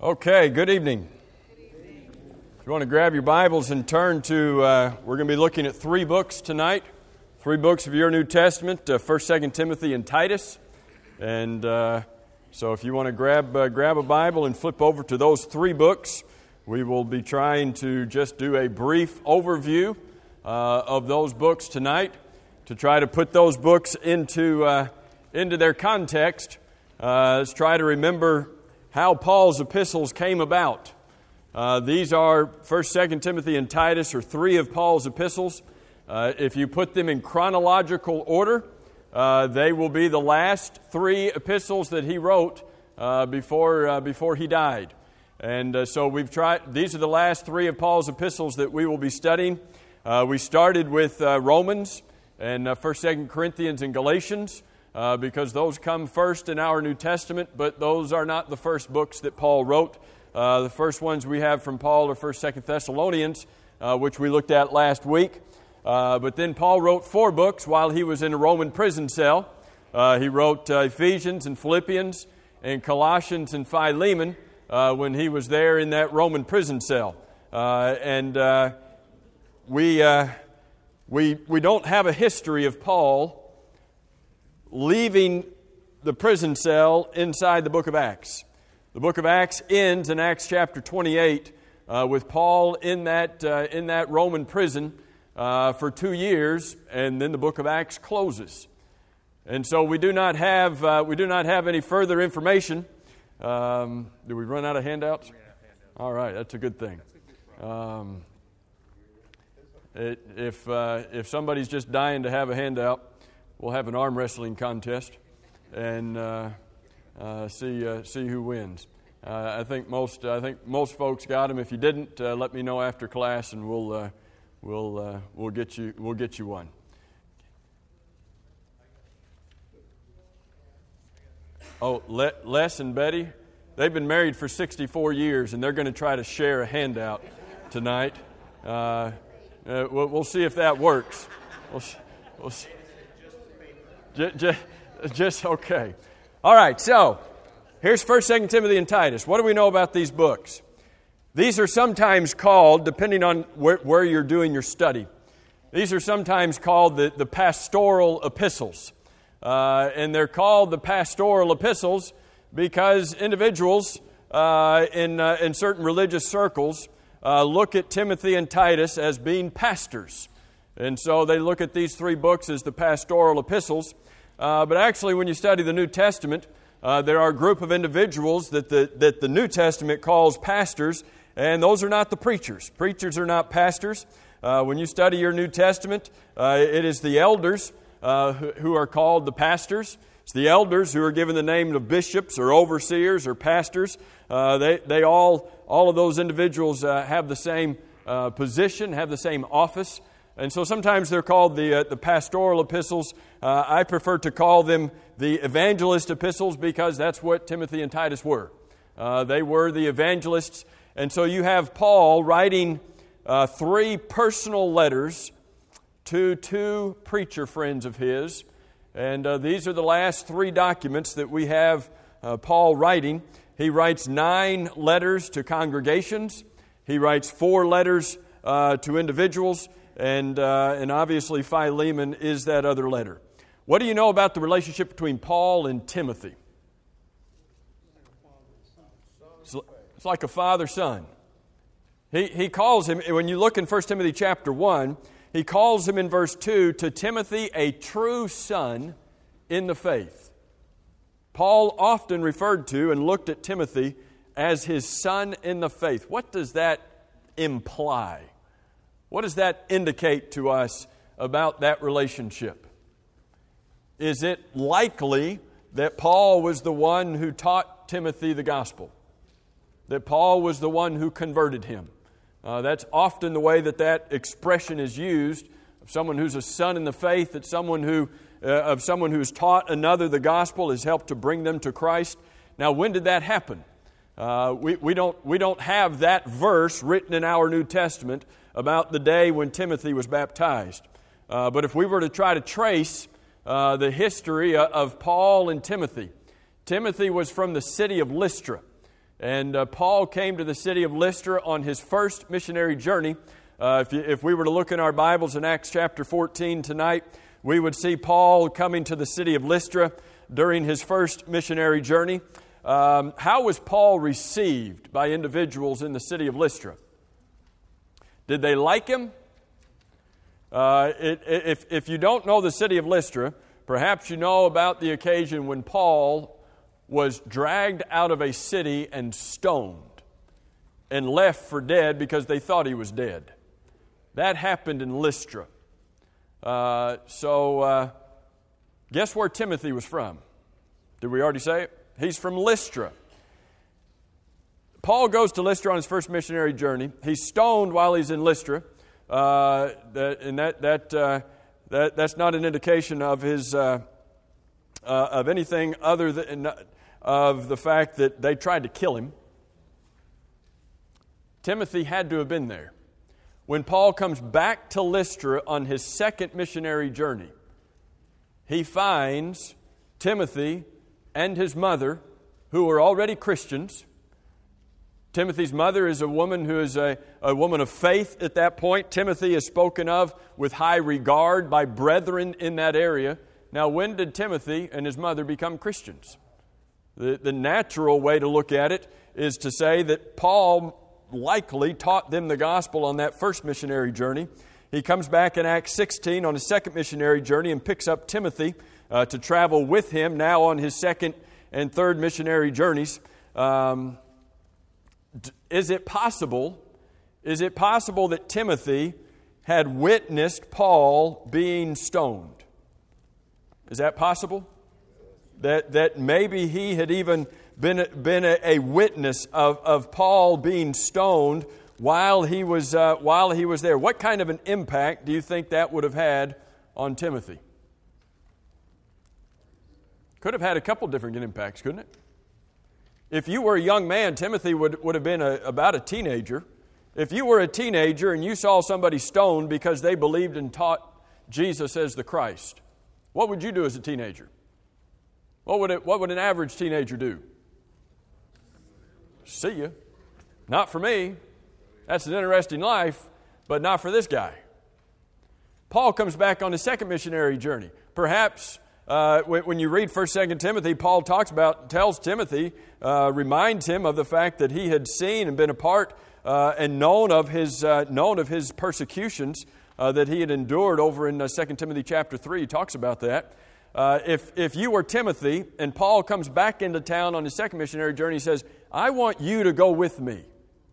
Okay, good evening. If you want to grab your Bibles and turn to, we're going to be looking at three books tonight. Three books of your New Testament, 1st, 2nd Timothy, and Titus. And so if you want to grab a Bible and flip over to those three books, we will be trying to just do a brief overview of those books tonight to try to put those books into their context. Let's try to remember how Paul's epistles came about. These are 1st, 2nd Timothy, and Titus are three of Paul's epistles. If you put them in chronological order, they will be the last three epistles that he wrote before he died. And so we've tried. These are the last three of Paul's epistles that we will be studying. We started with Romans and 1st, 2nd Corinthians, and Galatians. Because those come first in our New Testament, but those are not the first books that Paul wrote. The first ones we have from Paul are 1st, 2nd Thessalonians, which we looked at last week. But then Paul wrote four books while he was in a Roman prison cell. He wrote Ephesians and Philippians and Colossians and Philemon when he was there in that Roman prison cell. We don't have a history of Paul leaving the prison cell inside the book of Acts. The book of Acts ends in Acts chapter 28 with Paul in that Roman prison for 2 years, and then the book of Acts closes. And so we do not have any further information. Did we run out of handouts? All right, that's a good thing. If somebody's just dying to have a handout, we'll have an arm wrestling contest and see who wins. I think most folks got them. If you didn't, let me know after class, and we'll get you one. Oh, Les and Betty, they've been married for 64 years, and they're going to try to share a handout tonight. We'll see if that works. We'll see. Just okay. All right, so here's 1st, 2nd Timothy, and Titus. What do we know about these books? These are sometimes called, depending on where you're doing your study, these are sometimes called the pastoral epistles. And they're called the pastoral epistles because individuals in certain religious circles look at Timothy and Titus as being pastors. And so they look at these three books as the pastoral epistles. But actually, when you study the New Testament, there are a group of individuals that the New Testament calls pastors, and those are not the preachers. Preachers are not pastors. When you study your New Testament, it is the elders who are called the pastors. It's the elders who are given the name of bishops or overseers or pastors. They all of those individuals have the same position, have the same office. And so sometimes they're called the pastoral epistles. I prefer to call them the evangelist epistles because that's what Timothy and Titus were. They were the evangelists. And so you have Paul writing three personal letters to two preacher friends of his. And these are the last three documents that we have Paul writing. He writes 9 letters to congregations. He writes 4 letters to individuals. And obviously Philemon is that other letter. What do you know about the relationship between Paul and Timothy? It's like a father-son. He calls him, when you look in 1 Timothy chapter 1, he calls him in verse 2, to Timothy, a true son in the faith. Paul often referred to and looked at Timothy as his son in the faith. What does that imply? What does that indicate to us about that relationship? Is it likely that Paul was the one who taught Timothy the gospel? That Paul was the one who converted him? That's often the way that expression is used, of someone who's a son in the faith, that someone who's taught another the gospel has helped to bring them to Christ. Now, when did that happen? We don't have that verse written in our New Testament about the day when Timothy was baptized. But if we were to try to trace the history of Paul and Timothy, Timothy was from the city of Lystra. And Paul came to the city of Lystra on his first missionary journey. If we were to look in our Bibles in Acts chapter 14 tonight, we would see Paul coming to the city of Lystra during his first missionary journey. How was Paul received by individuals in the city of Lystra? Did they like him? If you don't know the city of Lystra, perhaps you know about the occasion when Paul was dragged out of a city and stoned and left for dead because they thought he was dead. That happened in Lystra. Guess where Timothy was from? Did we already say it? He's from Lystra. Paul goes to Lystra on his first missionary journey. He's stoned while he's in Lystra. That's not an indication of his of anything other than of the fact that they tried to kill him. Timothy had to have been there. When Paul comes back to Lystra on his second missionary journey, he finds Timothy and his mother, who are already Christians. Timothy's mother is a woman who is a woman of faith at that point. Timothy is spoken of with high regard by brethren in that area. Now, when did Timothy and his mother become Christians? The natural way to look at it is to say that Paul likely taught them the gospel on that first missionary journey. He comes back in Acts 16 on his second missionary journey and picks up Timothy to travel with him now on his second and third missionary journeys. Is it possible that Timothy had witnessed Paul being stoned? Is that possible? That maybe he had even been a witness of Paul being stoned while he was there. What kind of an impact do you think that would have had on Timothy? Could have had a couple different impacts, couldn't it? If you were a young man, Timothy would have been about a teenager. If you were a teenager and you saw somebody stoned because they believed and taught Jesus as the Christ, what would you do as a teenager? What would an average teenager do? See ya. Not for me. That's an interesting life, but not for this guy. Paul comes back on his second missionary journey. Perhaps when you read 1st, 2nd Timothy, Paul tells Timothy, reminds him of the fact that he had seen and been a part and known of his persecutions that he had endured over in 2 Timothy chapter 3. He talks about that. If you were Timothy and Paul comes back into town on his second missionary journey, he says, I want you to go with me.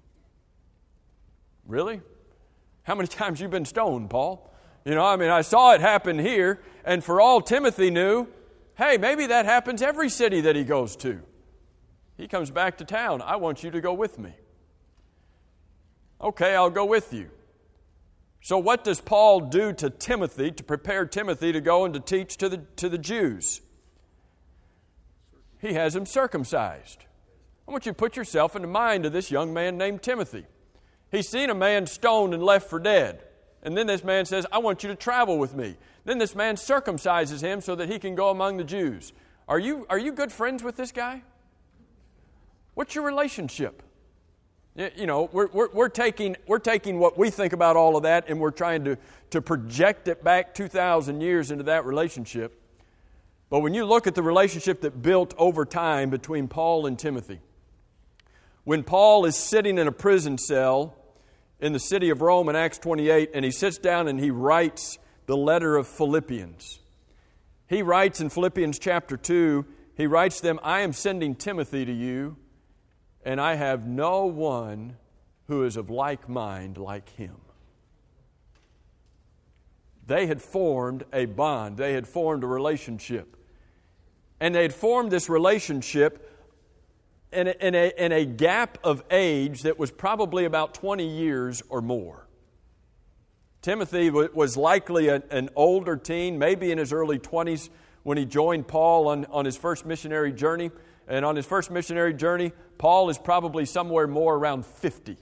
Really? How many times you been stoned, Paul? I saw it happen here, and for all Timothy knew, hey, maybe that happens every city that he goes to. He comes back to town. I want you to go with me. Okay, I'll go with you. So what does Paul do to Timothy to prepare Timothy to go and to teach to the Jews? He has him circumcised. I want you to put yourself in the mind of this young man named Timothy. He's seen a man stoned and left for dead. And then this man says, I want you to travel with me. Then this man circumcises him so that he can go among the Jews. Are you good friends with this guy? What's your relationship? We're taking what we think about all of that and we're trying to project it back 2,000 years into that relationship. But when you look at the relationship that built over time between Paul and Timothy, when Paul is sitting in a prison cell in the city of Rome in Acts 28, and he sits down and he writes the letter of Philippians. He writes in Philippians chapter 2, he writes them, I am sending Timothy to you, and I have no one who is of like mind like him. They had formed a bond. They had formed a relationship. And they had formed this relationship in a gap of age that was probably about 20 years or more. Timothy was likely an older teen, maybe in his early 20s, when he joined Paul on his first missionary journey. And on his first missionary journey, Paul is probably somewhere more around 50.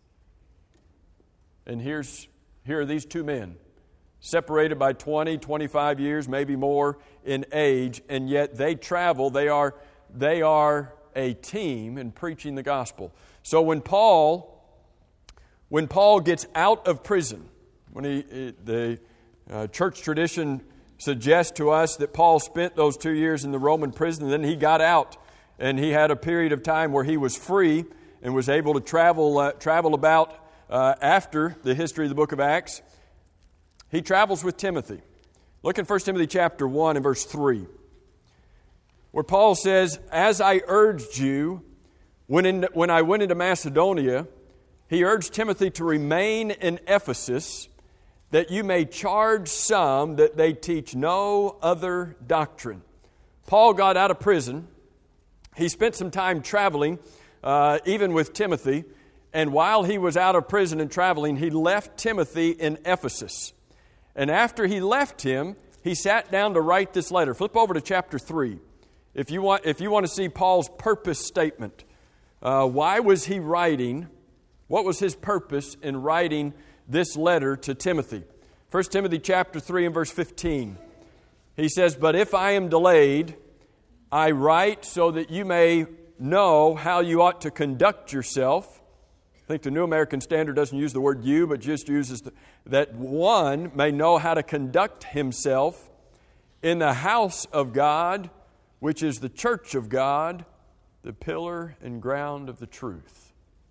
And here are these two men, separated by 20, 25 years, maybe more in age, and yet they travel. They are a team in preaching the gospel. So when Paul gets out of prison, the church tradition suggests to us that Paul spent those 2 years in the Roman prison, and then he got out, and he had a period of time where he was free and was able to travel about after the history of the book of Acts. He travels with Timothy. Look in 1 Timothy chapter 1 and verse 3, where Paul says, "As I urged you when I went into Macedonia, he urged Timothy to remain in Ephesus, that you may charge some that they teach no other doctrine." Paul got out of prison. He spent some time traveling, even with Timothy. And while he was out of prison and traveling, he left Timothy in Ephesus. And after he left him, he sat down to write this letter. Flip over to chapter 3. If you want to see Paul's purpose statement. Why was he writing? What was his purpose in writing this letter to Timothy? 1 Timothy chapter 3 and verse 15. He says, "But if I am delayed, I write so that you may know how you ought to conduct yourself." I think the New American Standard doesn't use the word "you," but just uses that one may know how to conduct himself in the house of God, which is the church of God, the pillar and ground of the truth.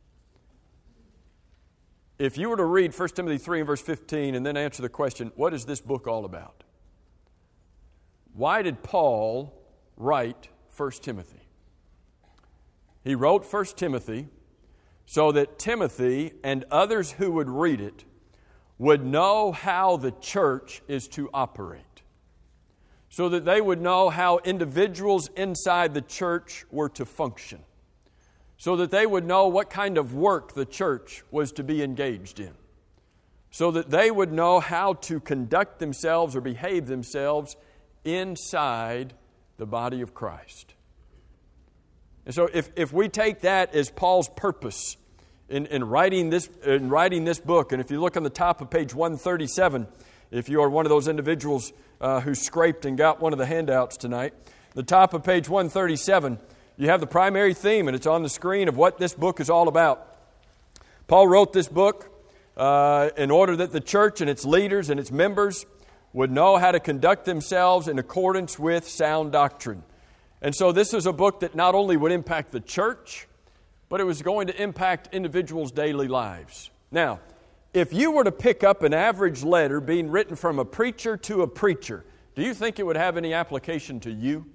If you were to read 1 Timothy 3 and verse 15 and then answer the question, what is this book all about? Why did Paul write 1 Timothy? He wrote 1 Timothy so that Timothy and others who would read it would know how the church is to operate, so that they would know how individuals inside the church were to function, so that they would know what kind of work the church was to be engaged in, so that they would know how to conduct themselves or behave themselves inside the body of Christ. And so if we take that as Paul's purpose in writing this book, and if you look on the top of page 137, if you are one of those individuals who scraped and got one of the handouts tonight, the top of page 137, you have the primary theme, and it's on the screen, of what this book is all about. Paul wrote this book in order that the church and its leaders and its members would know how to conduct themselves in accordance with sound doctrine. And so this is a book that not only would impact the church, but it was going to impact individuals' daily lives. Now, if you were to pick up an average letter being written from a preacher to a preacher, do you think it would have any application to you?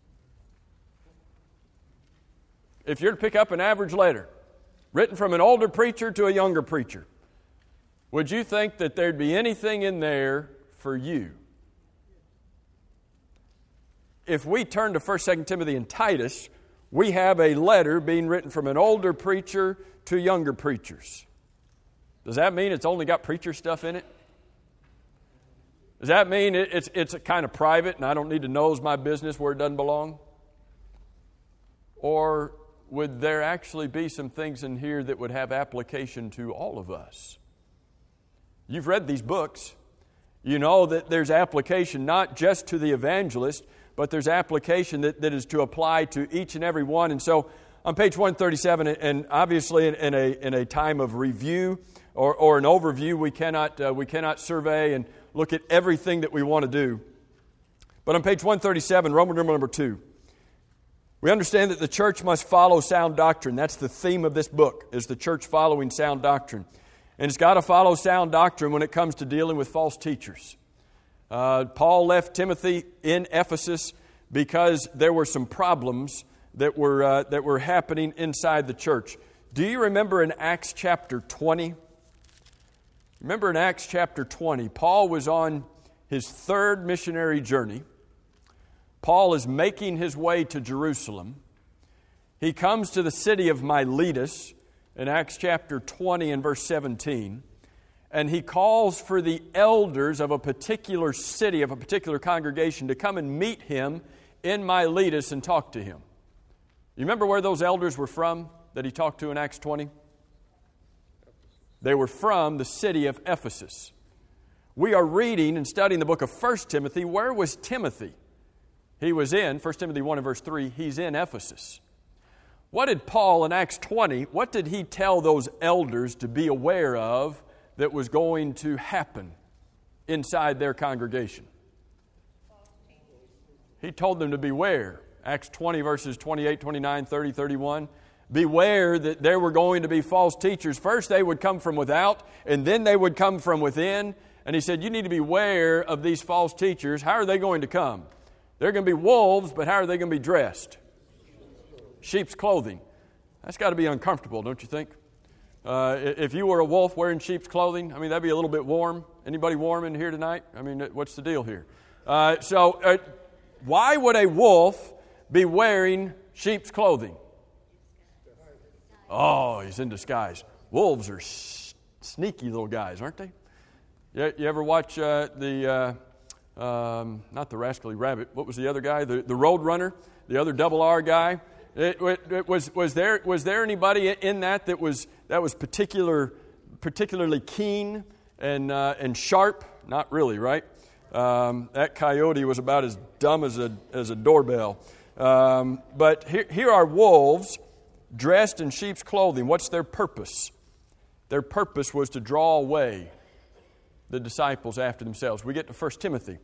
If you're to pick up an average letter written from an older preacher to a younger preacher, would you think that there'd be anything in there for you? If we turn to 1, 2 Timothy and Titus, we have a letter being written from an older preacher to younger preachers. Does that mean it's only got preacher stuff in it? Does that mean it's kind of private and I don't need to know my business where it doesn't belong? Or would there actually be some things in here that would have application to all of us? You've read these books. You know that there's application not just to the evangelist, but there's application that is to apply to each and every one. And so on page 137, and obviously in a time of review or an overview, we cannot survey and look at everything that we want to do. But on page 137, Roman numeral number 2, we understand that the church must follow sound doctrine. That's the theme of this book, is the church following sound doctrine. And it's got to follow sound doctrine when it comes to dealing with false teachers. Paul left Timothy in Ephesus because there were some problems that were happening inside the church. Do you remember in Acts chapter 20? Remember in Acts chapter 20, Paul was on his third missionary journey. Paul is making his way to Jerusalem. He comes to the city of Miletus in Acts chapter 20 and verse 17. And he calls for the elders of a particular city, of a particular congregation, to come and meet him in Miletus and talk to him. You remember where those elders were from that he talked to in Acts 20? They were from the city of Ephesus. We are reading and studying the book of 1 Timothy. Where was Timothy? He was in 1 Timothy 1 and verse 3, he's in Ephesus. What did Paul in Acts 20, what did he tell those elders to be aware of that was going to happen inside their congregation? He told them to beware. Acts 20 verses 28, 29, 30, 31. Beware that there were going to be false teachers. First they would come from without, and then they would come from within. And he said, you need to beware of these false teachers. How are they going to come? They're going to be wolves, but how are they going to be dressed? Sheep's clothing. That's got to be uncomfortable, don't you think? If you were a wolf wearing sheep's clothing, I mean, that'd be a little bit warm. Anybody warm in here tonight? I mean, what's the deal here? Why would a wolf be wearing sheep's clothing? Oh, he's in disguise. Wolves are sneaky little guys, aren't they? You ever watch not the Rascally Rabbit, what was the other guy? The Road Runner, the other double R guy. Was there anybody in that was particularly keen and sharp? Not really, right? That coyote was about as dumb as a doorbell. But here are wolves dressed in sheep's clothing. What's their purpose? Their purpose was to draw away the disciples after themselves. We get to 1 Timothy.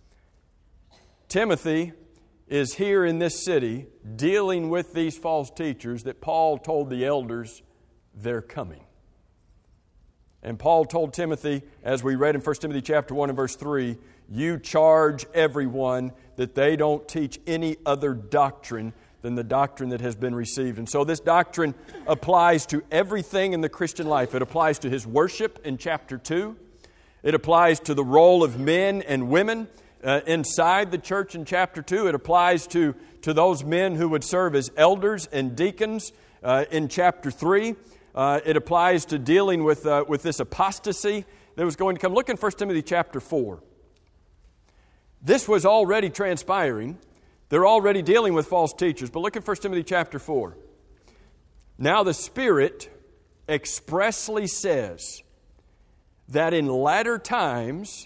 Timothy is here in this city dealing with these false teachers that Paul told the elders they're coming. And Paul told Timothy, as we read in 1 Timothy chapter 1 and verse 3, you charge everyone that they don't teach any other doctrine than the doctrine that has been received. And so this doctrine applies to everything in the Christian life. It applies to his worship in chapter 2. It applies to the role of men and women inside the church in chapter 2. It applies to those men who would serve as elders and deacons in chapter 3. It applies to dealing with this apostasy that was going to come. Look in 1 Timothy chapter 4. This was already transpiring. They're already dealing with false teachers. But look at 1 Timothy chapter 4. Now the Spirit expressly says that in latter times,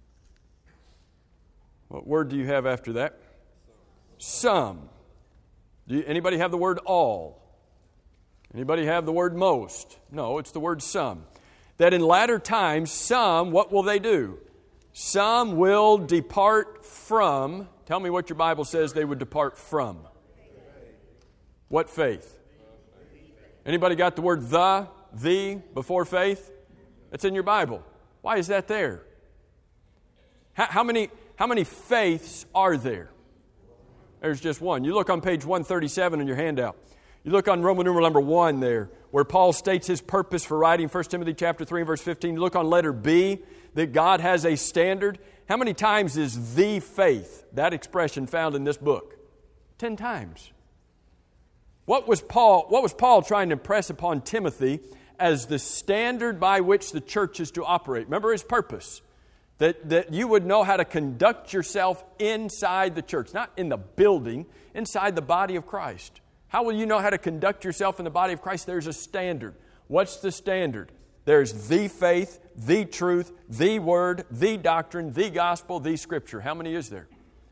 what word do you have after that? Some. Anybody have the word all? Anybody have the word most? No, it's the word some. That in latter times, some, what will they do? Some will depart from. Tell me what your Bible says they would depart from. What faith? Anybody got the word the before faith? It's in your Bible. Why is that there? How many faiths are there? There's just one. You look on page 137 in your handout. You look on Roman numeral number 1 there, where Paul states his purpose for writing 1 Timothy chapter 3 and verse 15. You look on letter B, that God has a standard. How many times is the faith, that expression, found in this book? 10 times. What was Paul trying to impress upon Timothy as the standard by which the church is to operate? Remember his purpose. That you would know how to conduct yourself inside the church. Not in the building, inside the body of Christ. How will you know how to conduct yourself in the body of Christ? There's a standard. What's the standard? There's the faith, the truth, the word, the doctrine, the gospel, the scripture. How many is there?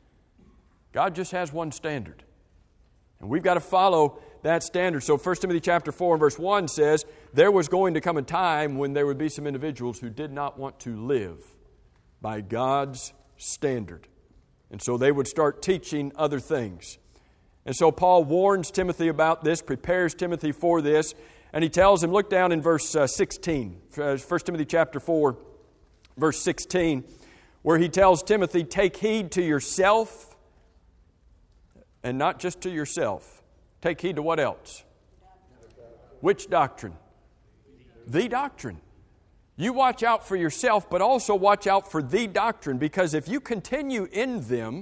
God just has one standard. And we've got to follow that standard. So 1 Timothy chapter 4 and verse 1 says, there was going to come a time when there would be some individuals who did not want to live by God's standard. And so they would start teaching other things. And so Paul warns Timothy about this, prepares Timothy for this, and he tells him, look down in verse 16, 1 Timothy chapter 4, verse 16, where he tells Timothy, take heed to yourself, and not just to yourself. Take heed to what else? Which doctrine? The doctrine. You watch out for yourself, but also watch out for the doctrine, because if you continue in them,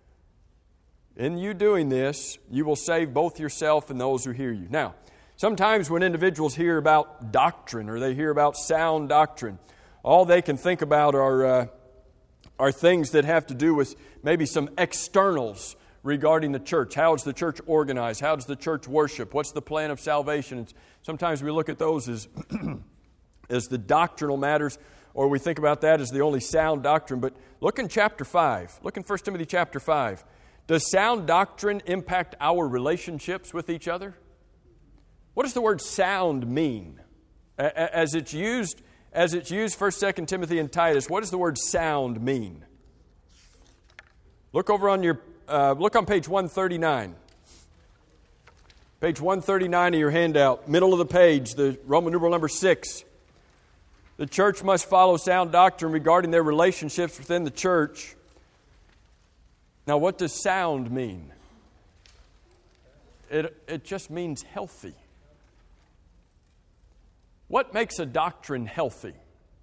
in you doing this, you will save both yourself and those who hear you. Now, sometimes when individuals hear about doctrine or they hear about sound doctrine, all they can think about are things that have to do with maybe some externals regarding the church. How is the church organized? How does the church worship? What's the plan of salvation? And sometimes we look at those as as the doctrinal matters, or we think about that as the only sound doctrine. But look in chapter 5. Look in 1 Timothy chapter 5. Does sound doctrine impact our relationships with each other? What does the word sound mean? As it's used 1st, 2nd Timothy, and Titus, what does the word sound mean? Look over on look on page 139. Page 139 of your handout, middle of the page, the Roman numeral number 6. The church must follow sound doctrine regarding their relationships within the church. Now, what does sound mean? It just means healthy. What makes a doctrine healthy?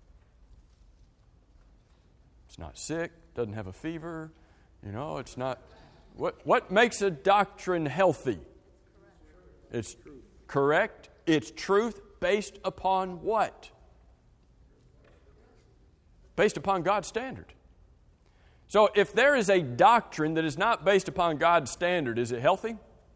It's not sick, doesn't have a fever, it's not. What makes a doctrine healthy? It's correct. It's truth based upon what? Based upon God's standard. So if there is a doctrine that is not based upon God's standard, is it healthy?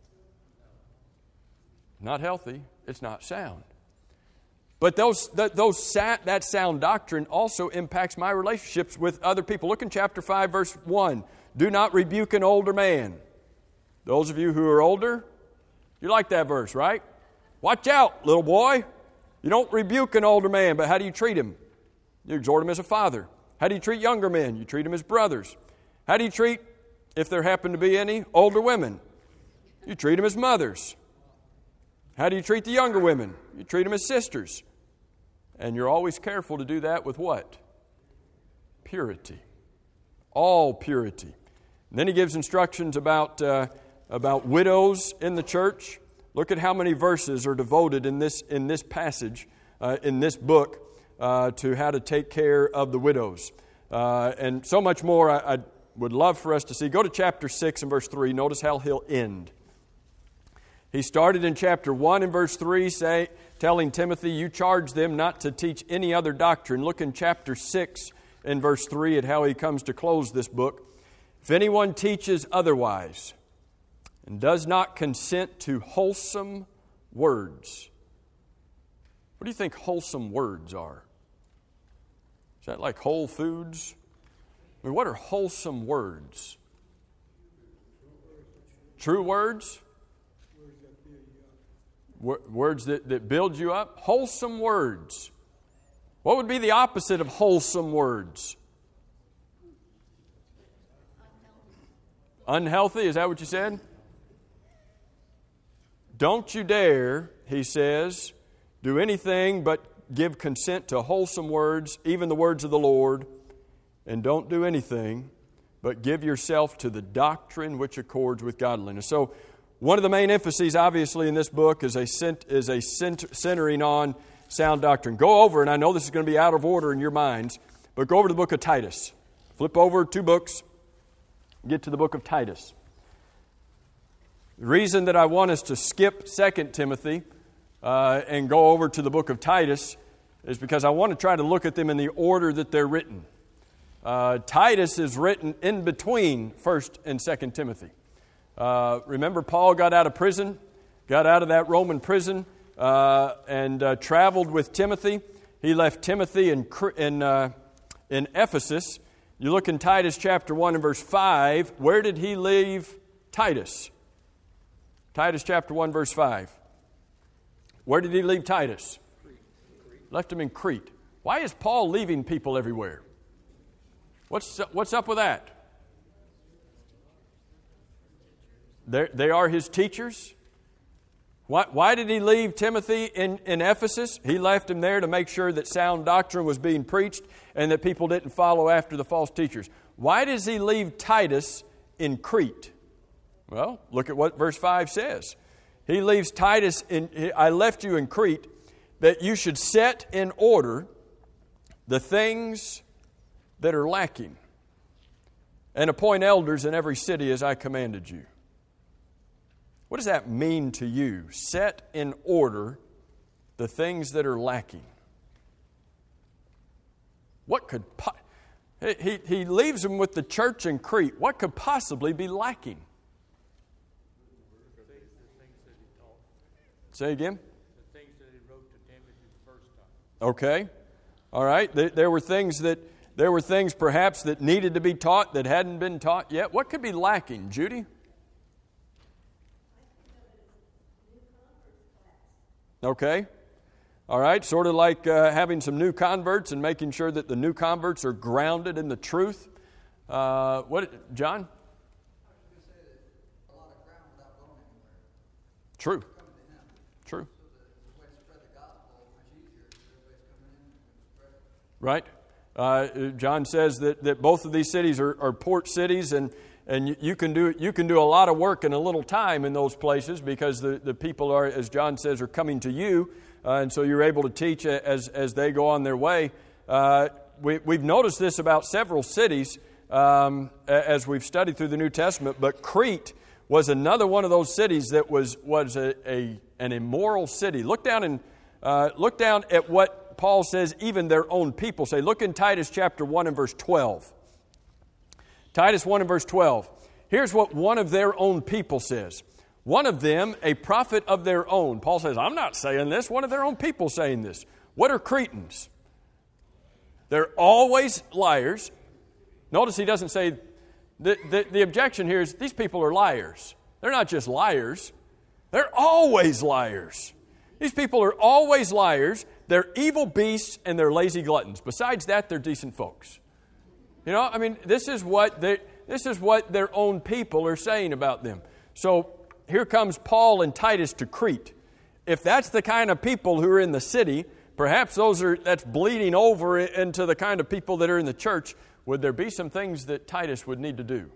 Not healthy. It's not sound. But that sound doctrine also impacts my relationships with other people. Look in chapter 5, verse 1. Do not rebuke an older man. Those of you who are older, you like that verse, right? Watch out, little boy. You don't rebuke an older man, but how do you treat him? You exhort him as a father. How do you treat younger men? You treat them as brothers. How do you treat, if there happen to be any, older women? You treat them as mothers. How do you treat the younger women? You treat them as sisters. And you're always careful to do that with what? Purity. All purity. And then he gives instructions about widows in the church. Look at how many verses are devoted in this passage, in this book, to how to take care of the widows. And so much more I would love for us to see. Go to chapter 6 and verse 3. Notice how he'll end. He started in chapter 1 and verse 3, telling Timothy, you charge them not to teach any other doctrine. Look in chapter 6 and verse 3 at how he comes to close this book. If anyone teaches otherwise and does not consent to wholesome words. What do you think wholesome words are? Is that like Whole Foods? I mean, what are wholesome words? True words? Words that build you up? Wholesome words. What would be the opposite of wholesome words? Unhealthy, is that what you said? Don't you dare, he says, do anything but give consent to wholesome words, even the words of the Lord, and don't do anything but give yourself to the doctrine which accords with godliness. So, one of the main emphases, obviously, in this book is centering on sound doctrine. Go over, and I know this is going to be out of order in your minds, but go over to the book of Titus. Flip over 2 books, get to the book of Titus. The reason that I want us to skip 2 Timothy and go over to the book of Titus is because I want to try to look at them in the order that they're written. Titus is written in between 1st and 2nd Timothy. Remember, Paul got out of prison, got out of that Roman prison, and traveled with Timothy. He left Timothy in Ephesus. You look in Titus chapter 1 and verse 5. Where did he leave Titus? Titus chapter 1 verse 5. Where did he leave Titus? Left him in Crete. Why is Paul leaving people everywhere? What's up with that? They are his teachers. Why did he leave Timothy in Ephesus? He left him there to make sure that sound doctrine was being preached and that people didn't follow after the false teachers. Why does he leave Titus in Crete? Well, look at what verse 5 says. He leaves Titus I left you in Crete that you should set in order the things that are lacking and appoint elders in every city as I commanded you. What does that mean to you? Set in order the things that are lacking. What could he leaves them with the church in Crete. What could possibly be lacking? Say again? The things that he wrote to Timothy the first time. Okay. All right. There were things perhaps that needed to be taught that hadn't been taught yet. What could be lacking, Judy? Okay? All right? Sort of like having some new converts and making sure that the new converts are grounded in the truth. What, John? True. True. Right. John says that both of these cities are port cities, and you can do a lot of work in a little time in those places because the people are, as John says, are coming to you, and so you're able to teach as they go on their way. We've noticed this about several cities as we've studied through the New Testament, but Crete was another one of those cities that was an immoral city. Look down at what Paul says even their own people say. Look in Titus chapter 1 and verse 12. Titus 1 and verse 12. Here's what one of their own people says. One of them, a prophet of their own. Paul says, I'm not saying this. One of their own people saying this. What are Cretans? They're always liars. Notice he doesn't say, the objection here is these people are liars. They're not just liars. They're always liars. These people are always liars. They're evil beasts and they're lazy gluttons. Besides that, they're decent folks. You know, I mean, this is what their own people are saying about them. So here comes Paul and Titus to Crete. If that's the kind of people who are in the city, perhaps that's bleeding over into the kind of people that are in the church. Would there be some things that Titus would need to do?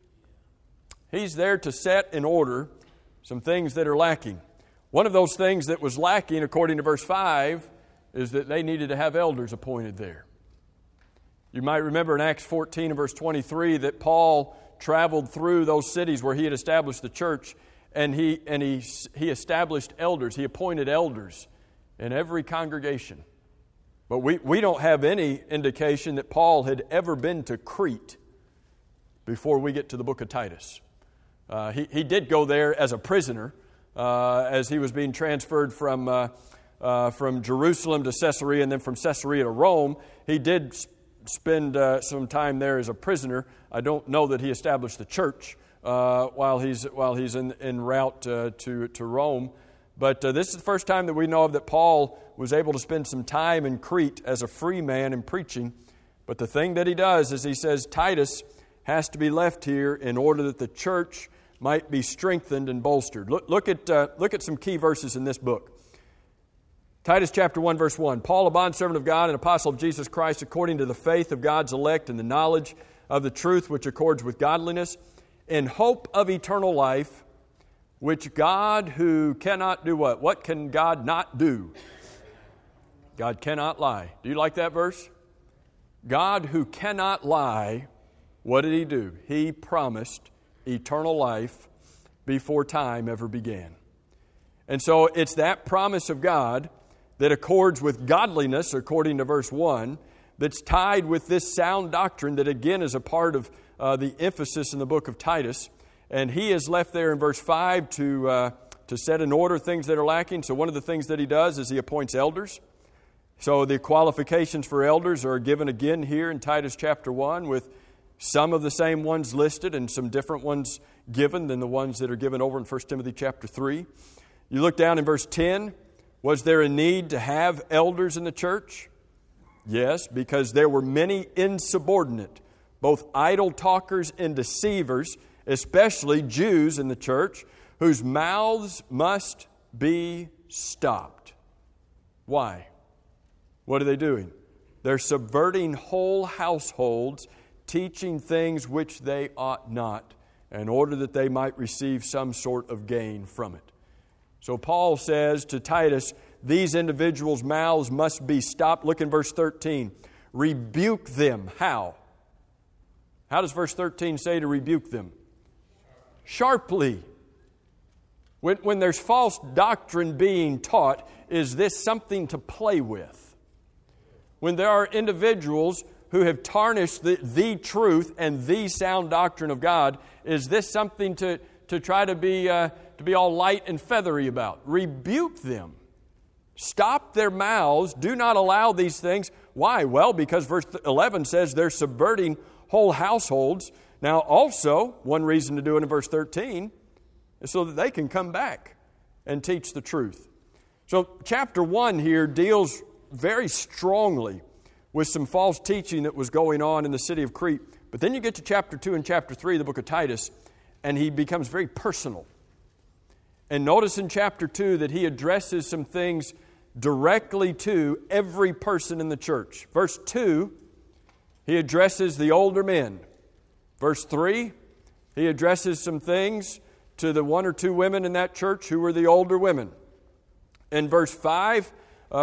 He's there to set in order some things that are lacking. One of those things that was lacking, according to verse 5, is that they needed to have elders appointed there. You might remember in Acts 14 and verse 23 that Paul traveled through those cities where he had established the church, and he established elders. He appointed elders in every congregation. But we don't have any indication that Paul had ever been to Crete before we get to the book of Titus. He did go there as a prisoner as he was being transferred from Jerusalem to Caesarea and then from Caesarea to Rome. He did spend some time there as a prisoner. I don't know that he established the church while he's en route to Rome. But this is the first time that we know of that Paul was able to spend some time in Crete as a free man in preaching. But the thing that he does is he says Titus has to be left here in order that the church might be strengthened and bolstered. Look at some key verses in this book. Titus chapter 1, verse 1. Paul, a bondservant of God and apostle of Jesus Christ, according to the faith of God's elect and the knowledge of the truth which accords with godliness, in hope of eternal life, which God who cannot do what? What can God not do? God cannot lie. Do you like that verse? God who cannot lie, what did He do? He promised eternal life before time ever began. And so it's that promise of God that accords with godliness, according to verse 1, that's tied with this sound doctrine that again is a part of the emphasis in the book of Titus. And he is left there in verse 5 to set in order things that are lacking. So one of the things that he does is he appoints elders. So the qualifications for elders are given again here in Titus chapter 1 with some of the same ones listed and some different ones given than the ones that are given over in 1 Timothy chapter 3. You look down in verse 10. Was there a need to have elders in the church? Yes, because there were many insubordinate, both idle talkers and deceivers, especially Jews in the church, whose mouths must be stopped. Why? What are they doing? They're subverting whole households, teaching things which they ought not, in order that they might receive some sort of gain from it. So Paul says to Titus, these individuals' mouths must be stopped. Look in verse 13. Rebuke them. How? How does verse 13 say to rebuke them? Sharply. When there's false doctrine being taught, is this something to play with? When there are individuals who have tarnished the truth and the sound doctrine of God, is this something to try to be all light and feathery about? Rebuke them. Stop their mouths. Do not allow these things. Why? Well, because verse 11 says they're subverting whole households. Now, also, one reason to do it in verse 13 is so that they can come back and teach the truth. So chapter 1 here deals very strongly with some false teaching that was going on in the city of Crete. But then you get to chapter 2 and chapter 3 of the book of Titus, and he becomes very personal. And notice in chapter 2 that he addresses some things directly to every person in the church. Verse 2, he addresses the older men. Verse 3, he addresses some things to the 1 or 2 women in that church who were the older women. In verse 5,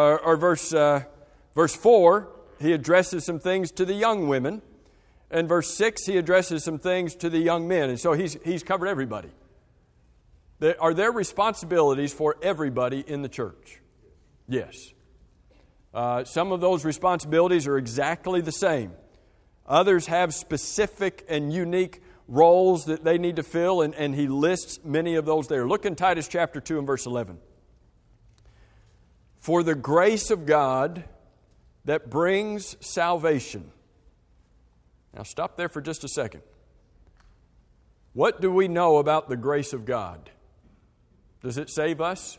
verse 4, he addresses some things to the young women. In verse 6, he addresses some things to the young men. And so he's covered everybody. Are there responsibilities for everybody in the church? Yes. Some of those responsibilities are exactly the same. Others have specific and unique roles that they need to fill, and he lists many of those there. Look in Titus chapter 2 and verse 11. For the grace of God that brings salvation. Now stop there for just a second. What do we know about the grace of God? Does it save us?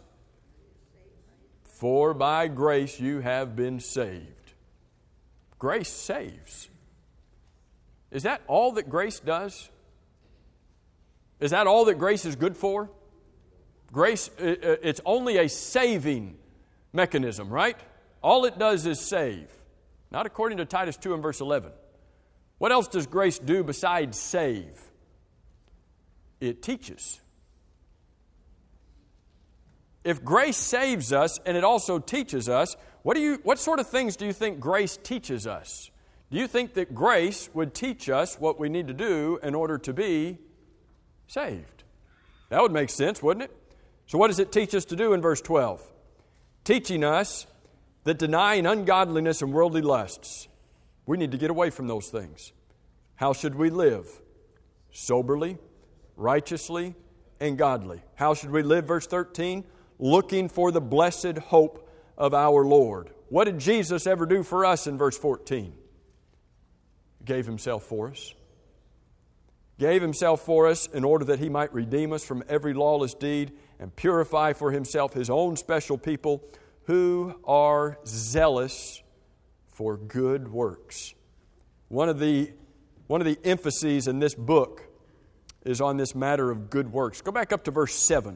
For by grace you have been saved. Grace saves. Is that all that grace does? Is that all that grace is good for? Grace, it's only a saving mechanism, right? All it does is save. Not according to Titus 2 and verse 11. What else does grace do besides save? It teaches. If grace saves us and it also teaches us, what sort of things do you think grace teaches us? Do you think that grace would teach us what we need to do in order to be saved? That would make sense, wouldn't it? So what does it teach us to do in verse 12? Teaching us that denying ungodliness and worldly lusts, we need to get away from those things. How should we live? Soberly, righteously, and godly. How should we live? Verse 13, looking for the blessed hope of our Lord. What did Jesus ever do for us in verse 14? He gave Himself for us. Gave Himself for us in order that He might redeem us from every lawless deed and purify for Himself His own special people who are zealous for good works. One of the emphases in this book is on this matter of good works. Go back up to verse 7.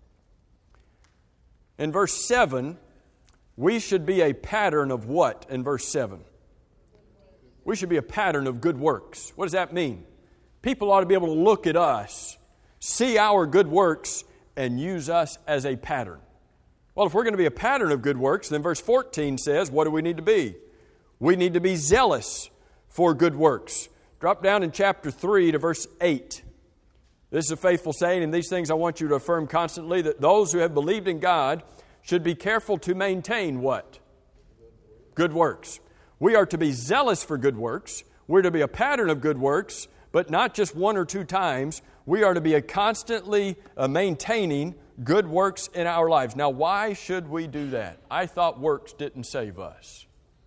In verse 7, we should be a pattern of what in verse 7? We should be a pattern of good works. What does that mean? People ought to be able to look at us, see our good works, and use us as a pattern. Well, if we're going to be a pattern of good works, then verse 14 says, what do we need to be? We need to be zealous for good works. Drop down in chapter 3 to verse 8. This is a faithful saying, and these things I want you to affirm constantly, that those who have believed in God should be careful to maintain what? Good works. We are to be zealous for good works. We're to be a pattern of good works, but not just 1 or 2 times. We are to be constantly maintaining good works in our lives. Now, why should we do that? I thought works didn't save us.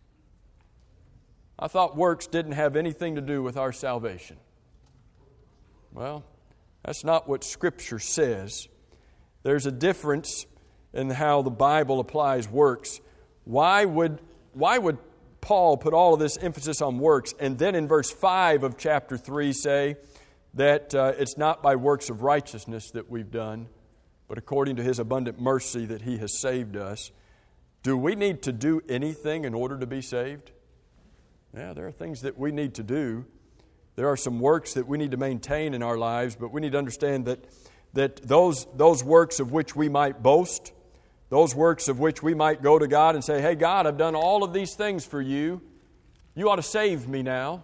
I thought works didn't have anything to do with our salvation. Well, that's not what Scripture says. There's a difference in how the Bible applies works. Why would Paul put all of this emphasis on works and then in verse 5 of chapter 3 say that it's not by works of righteousness that we've done, but according to His abundant mercy that He has saved us? Do we need to do anything in order to be saved? Yeah, there are things that we need to do. There are some works that we need to maintain in our lives, but we need to understand that those works of which we might boast, those works of which we might go to God and say, hey, God, I've done all of these things for you. You ought to save me now.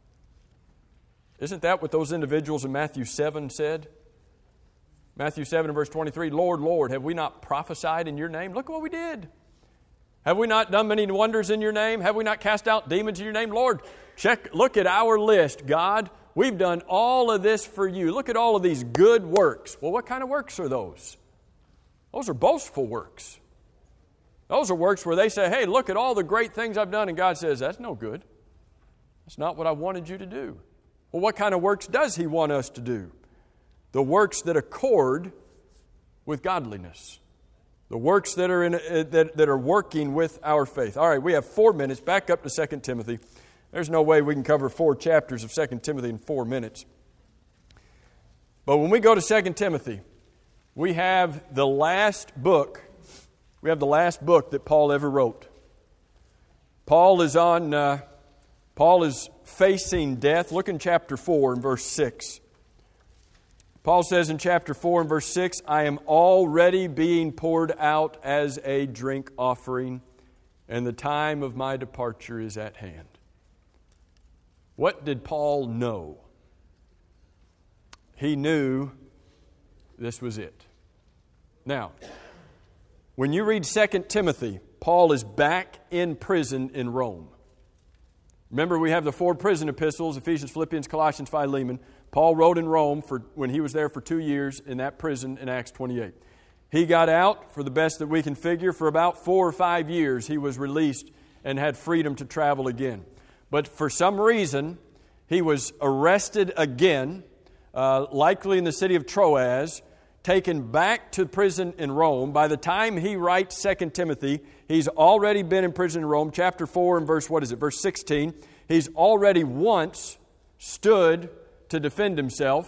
Isn't that what those individuals in Matthew 7 said? Matthew 7 and verse 23, Lord, Lord, have we not prophesied in your name? Look what we did. Have we not done many wonders in your name? Have we not cast out demons in your name? Lord, look at our list, God. We've done all of this for you. Look at all of these good works. Well, what kind of works are those? Those are boastful works. Those are works where they say, hey, look at all the great things I've done. And God says, that's no good. That's not what I wanted you to do. Well, what kind of works does He want us to do? The works that accord with godliness. The works that are that are working with our faith. All right, we have 4 minutes. Back up to 2 Timothy. There's no way we can cover 4 chapters of 2 Timothy in 4 minutes. But when we go to 2 Timothy, we have the last book. We have the last book that Paul ever wrote. Paul is facing death. Look in chapter 4 and verse 6. Paul says in chapter 4 and verse 6, I am already being poured out as a drink offering, and the time of my departure is at hand. What did Paul know? He knew this was it. Now, when you read 2 Timothy, Paul is back in prison in Rome. Remember, we have the 4 prison epistles, Ephesians, Philippians, Colossians, Philemon. Paul wrote in Rome when he was there for 2 years in that prison in Acts 28. He got out, for the best that we can figure, for about 4 or 5 years he was released and had freedom to travel again. But for some reason, he was arrested again, likely in the city of Troas, taken back to prison in Rome. By the time he writes 2 Timothy, he's already been in prison in Rome. Chapter 4 and verse 16. He's already once stood to defend himself.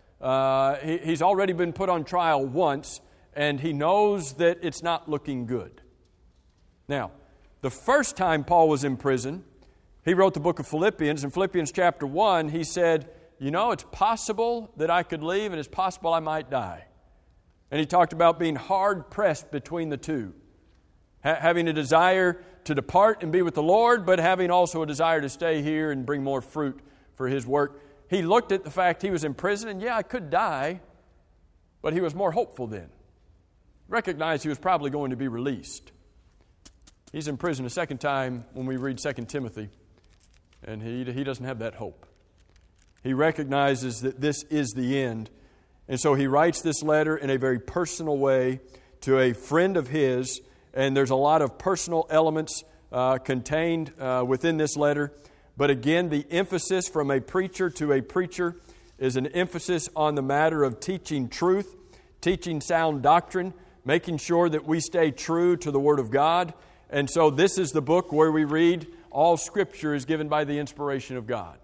He's already been put on trial once, and he knows that it's not looking good. Now, the first time Paul was in prison, he wrote the book of Philippians. In Philippians chapter 1, he said, it's possible that I could leave, and it's possible I might die. And he talked about being hard-pressed between the two. Having a desire to depart and be with the Lord, but having also a desire to stay here and bring more fruit for His work. He looked at the fact he was in prison, and I could die, but he was more hopeful then. Recognized he was probably going to be released. He's in prison a second time when we read 2 Timothy, and he doesn't have that hope. He recognizes that this is the end, and so he writes this letter in a very personal way to a friend of his, and there's a lot of personal elements contained within this letter. But again, the emphasis from a preacher to a preacher is an emphasis on the matter of teaching truth, teaching sound doctrine, making sure that we stay true to the Word of God. And so this is the book where we read, all Scripture is given by the inspiration of God.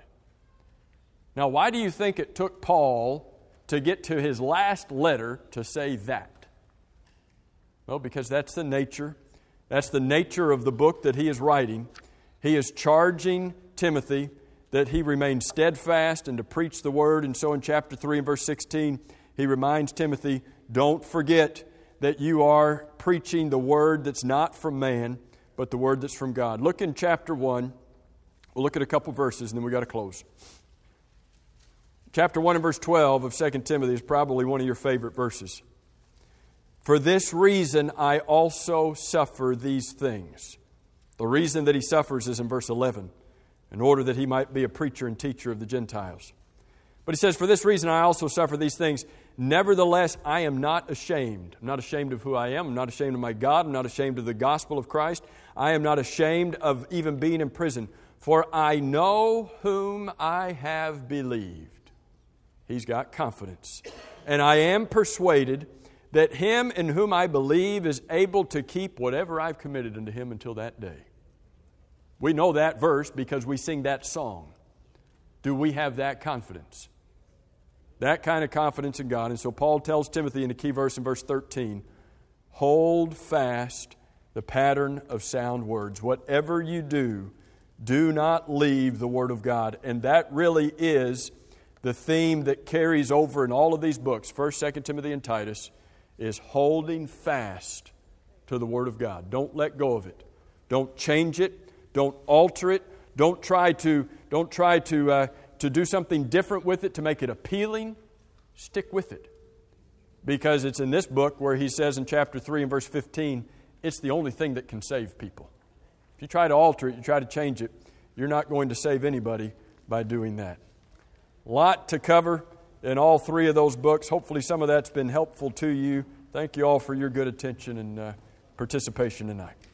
Now, why do you think it took Paul to get to his last letter to say that? Well, because that's the nature of the book that he is writing. He is charging Timothy that he remain steadfast and to preach the Word. And so in chapter 3 and verse 16, he reminds Timothy, don't forget that you are preaching the Word that's not from man, but the Word that's from God. Look in chapter 1. We'll look at a couple verses and then we've got to close. Chapter 1 and verse 12 of 2 Timothy is probably one of your favorite verses. For this reason I also suffer these things. The reason that he suffers is in verse 11. In order that he might be a preacher and teacher of the Gentiles. But he says, for this reason I also suffer these things. Nevertheless, I am not ashamed. I'm not ashamed of who I am. I'm not ashamed of my God. I'm not ashamed of the gospel of Christ. I am not ashamed of even being in prison. For I know whom I have believed. He's got confidence. And I am persuaded that him in whom I believe is able to keep whatever I've committed unto him until that day. We know that verse because we sing that song. Do we have that confidence? That kind of confidence in God. And so Paul tells Timothy in the key verse in verse 13, hold fast the pattern of sound words. Whatever you do, do not leave the Word of God. And that really is the theme that carries over in all of these books, 1st, 2nd Timothy, and Titus, is holding fast to the Word of God. Don't let go of it. Don't change it. Don't alter it. Don't try to do something different with it to make it appealing. Stick with it. Because it's in this book where he says in chapter 3 and verse 15, it's the only thing that can save people. If you try to alter it, you try to change it, you're not going to save anybody by doing that. A lot to cover in all 3 of those books. Hopefully some of that's been helpful to you. Thank you all for your good attention and participation tonight.